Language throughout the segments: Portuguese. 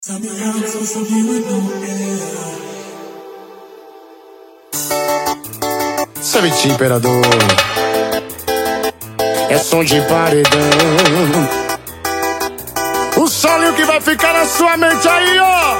Savete Imperador, é som de paredão. O solinho que vai ficar na sua mente aí, ó.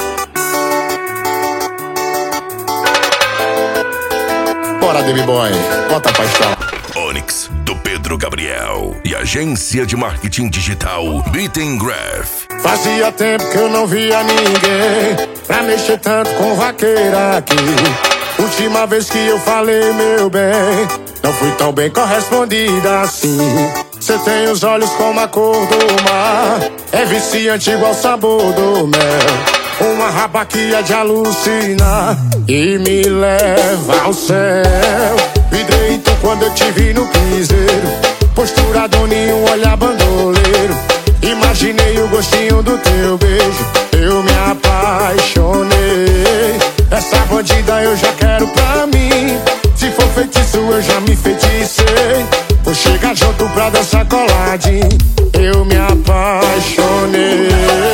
Bora, Baby Boy, bota a paixão. Onyx, do Pedro Gabriel e agência de marketing digital Beat & Graph. Fazia tempo que eu não via ninguém pra mexer tanto com vaqueira aqui. Última vez que eu falei, meu bem, não fui tão bem correspondida assim. Cê tem os olhos como a cor do mar, é viciante igual o sabor do mel. Uma raba que é de alucinar e me leva ao céu. Vidrei então quando eu te vi no piseiro, postura doninho, um olhar bandoleiro. Imaginei o gostinho do teu beijo, eu me apaixonei. Essa bandida eu já quero pra mim, se for feitiço eu já me feticei. Vou chegar junto pra dançar coladinho, eu me apaixonei.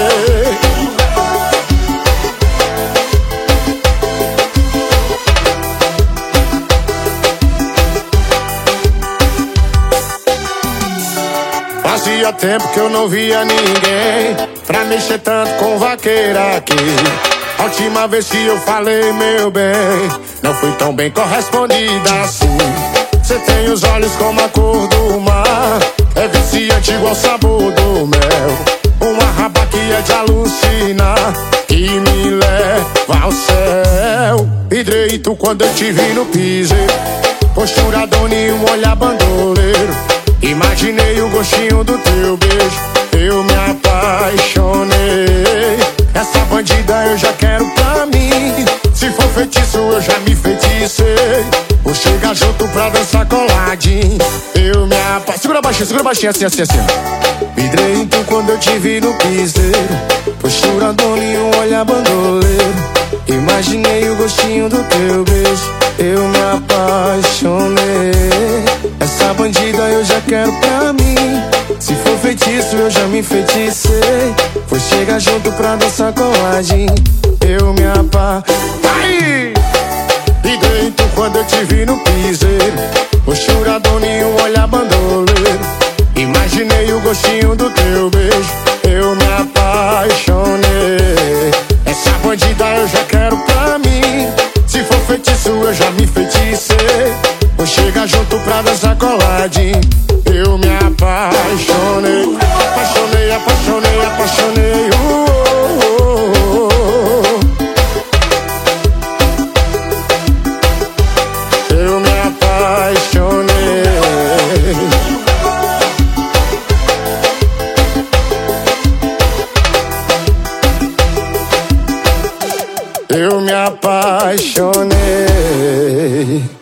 Fazia tempo que eu não via ninguém pra mexer tanto com vaqueira aqui. A última vez que eu falei, meu bem, não fui tão bem correspondida assim. Cê tem os olhos como a cor do mar, é viciante igual o sabor do mel. Uma raba que é de alucinar e me leva ao céu. Vidrei tu quando eu te vi no piseiro, postura doninho, um olhar bandoleiro. Imaginei o gostinho do teu beijo, eu me apaixonei. Essa bandida eu já quero pra mim, se for feitiço eu já me feticei. Vou chegar junto pra dançar coladinho, eu me apaixonei. Segura baixinho, assim, assim, assim. Vidrei então quando eu te vi no piseiro, postura doninho, um olhar bandoleiro. Imaginei o gostinho do teu beijo, eu me apaixonei. Essa bandida eu já quero pra mim, se for feitiço eu já me feticei. Vou chegar junto pra dançar coladinho, eu me apaixonei. E dentro quando eu te vi no piseiro, postura doninho, um olhar bandoleiro. Imaginei o gostinho do teu beijo, eu me apaixonei. Essa bandida eu já quero pra mim, se for feitiço eu já me feticei. Vou chegar junto pra dançar coladinho, eu me apaixonei. Apaixonei, apaixonei, apaixonei. Eu me apaixonei. Eu me apaixonei.